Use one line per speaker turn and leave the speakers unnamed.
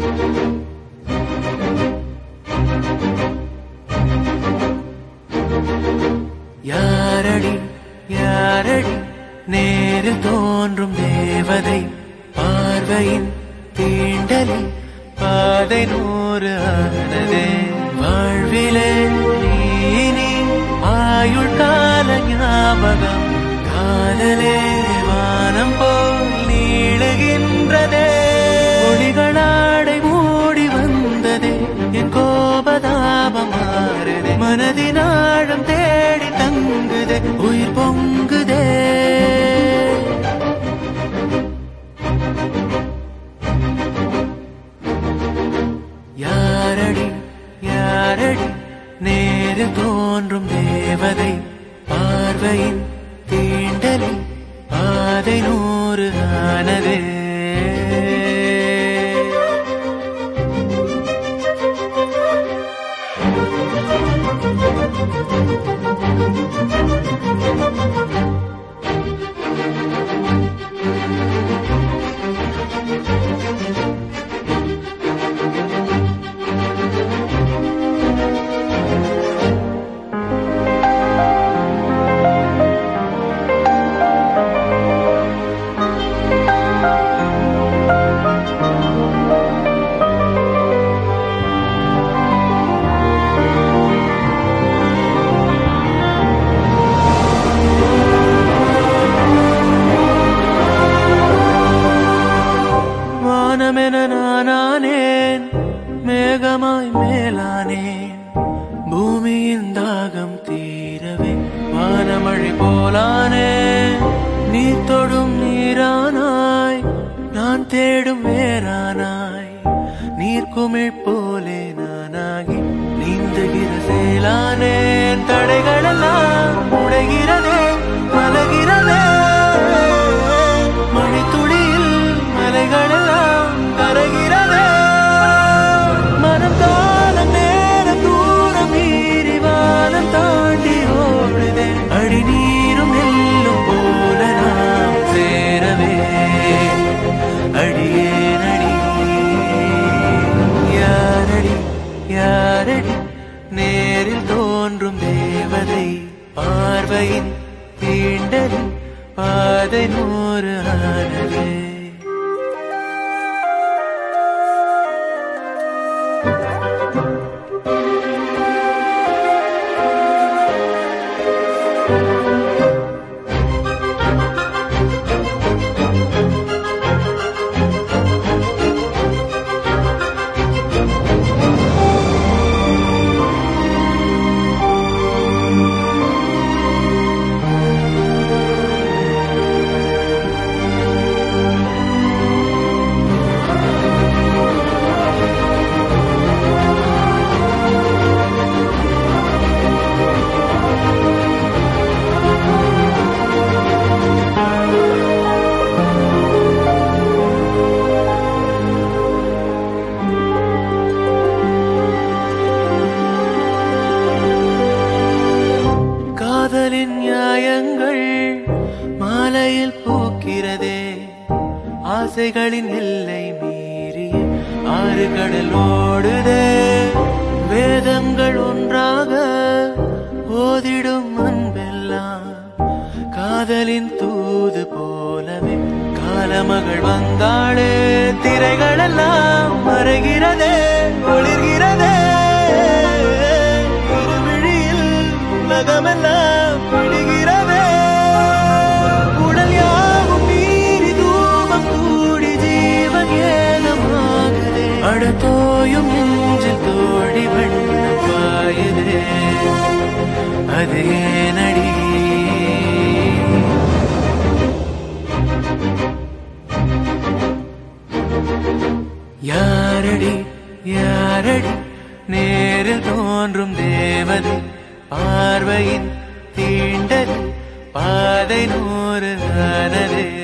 யாரடி யாரடி நேரில் தோன்றும் தேவதை பார்வையின் தீண்டலில் பாதை 100 ஆனதே வாழ்விலே நீ ஆயுள் கால ஞாபகம் காதலே வானம் போல் நீளுகின்றதே ஒளிகளாடை மூடி வந்ததே என் கோபதாபம் மாறுதே மனதின் ஆழம் தேடி தங்குதே உயிர் பொங்குதே யாரடி யாரடி நேரில் தோன்றும் தேவதை பார்வையின் தீண்டலில் பாதை 100 ஆனதே நானானேன் மேகமாய் மேலானேன் பூமியின் தாகம் தீரவே வானமழை போலானே நீ தொடும் நீரானாய் நான் தேடும் வேறானாய் நீர்க்குமிழ் போலே நானாகி நீந்துகிற சேலானேன் தடைகளெல்லாம் உடைகிறதே மலகிறதே மணித்துளியில் மலைகளெல்லாம் கரைகிறதே மனம் காலம் நேரம் தூரம் மீறி வானம் தாண்டி ஓடுதே அடி நீரும் நெல்லும் போல நாம் சேரவே அடியே நடி யாரடி யாரடி நேரில் தோன்றும் தேவதை பார்வையின் தீண்டலில் பாதை 100 ஆனதே காதலின் நியாயங்கள் மாலையில் பூக்கிறதே ஆசைகளின் எல்லை மீறிய 6 கடல் ஓடுதே வேதங்கள் ஒன்றாக ஓதிடும் அன்பெல்லாம் காதலின் தூது போலவே காலமகள் வந்தாளே திரைகளெல்லாம் மறைகிறதே ஒளிர்கிறதே இருவிழியில் உலகமெல்லாம் விடுகிறதே உடல் யாவும் மீறி தூபம் கூடி ஜீவன் ஏகமாகுதே அடத்தோயும் நெஞ்சில் தோழி வண்ணம் பாயுதே அது ஏனடி யாரடி யாரடி நேரில் தோன்றும் தேவதை பார்வையின் தீண்டலில் பாதை 100 ஆனதே